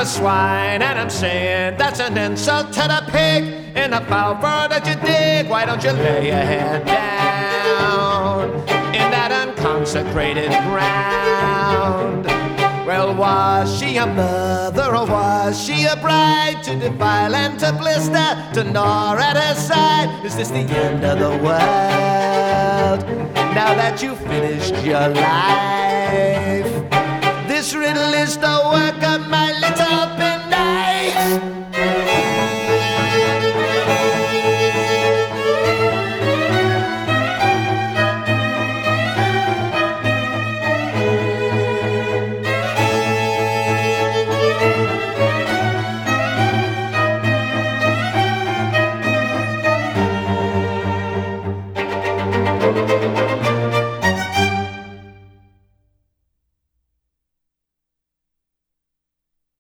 swine, and I'm saying that's an insult to the pig. In the foul fur that you dig, why don't you lay your head down in that unconsecrated ground? Well, was she a mother or was she a bride to defile and to blister, to gnaw at her side? Is this the end of the world now that you've finished your life? This riddle is the work of my little penknife. Thank you.